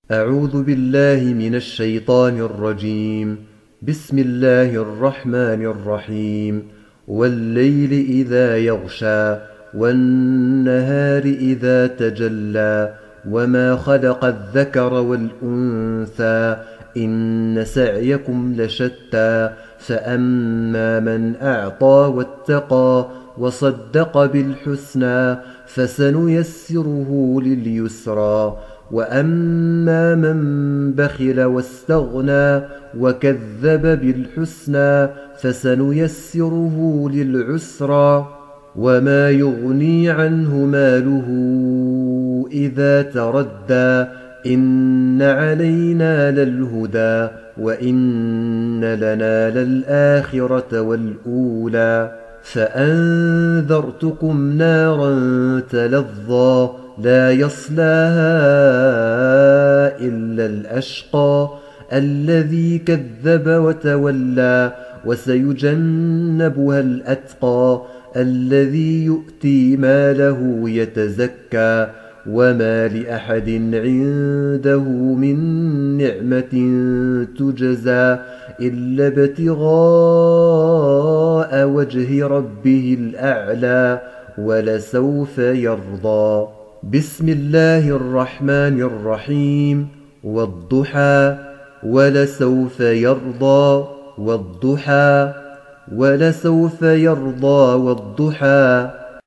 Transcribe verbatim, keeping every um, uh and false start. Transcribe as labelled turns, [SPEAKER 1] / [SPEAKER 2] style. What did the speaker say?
[SPEAKER 1] أعوذ بالله من الشيطان الرجيم. بسم الله الرحمن الرحيم. والليل إذا يغشى والنهار إذا تجلى وما خلق الذكر والأنثى إن سعيكم لشتى فأما من أعطى واتقى وصدق بالحسنى فسنيسره لليسرى وأما من بخل واستغنى وكذب بالحسنى فسنيسره للعسرى وما يغني عنه ماله إذا تردى إن علينا للهدى وإن لنا للآخرة والأولى فأنذرتكم نارا تلظى لا يصلاها إلا الأشقى الذي كذب وتولى وسيجنبها الأتقى الذي يؤتي ماله يتزكى وما لأحد عنده من نعمة تجزى إلا ابتغاء وجه ربه الأعلى ولسوف يرضى. بسم الله الرحمن الرحيم. والضحى ولسوف يرضى والضحى ولسوف يرضى والضحى